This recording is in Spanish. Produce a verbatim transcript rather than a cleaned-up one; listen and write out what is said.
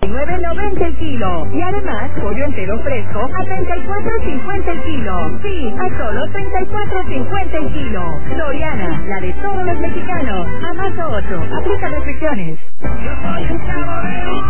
nueve noventa el kilo. Y además, pollo entero fresco a treinta y cuatro cincuenta el kilo. Sí, a solo treinta y cuatro cincuenta el kilo. Soriana, la de todos los mexicanos. A marzo ocho. Aplica restricciones. Yo soy un caballero.